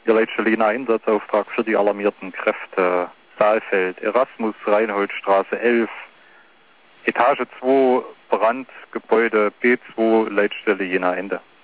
Ihr Leitstelle jener Einsatzauftrag für die alarmierten Kräfte Saalfeld, Erasmus, Reinholdstraße 11, Etage 2, Brandgebäude B2, Leitstelle Jena Ende.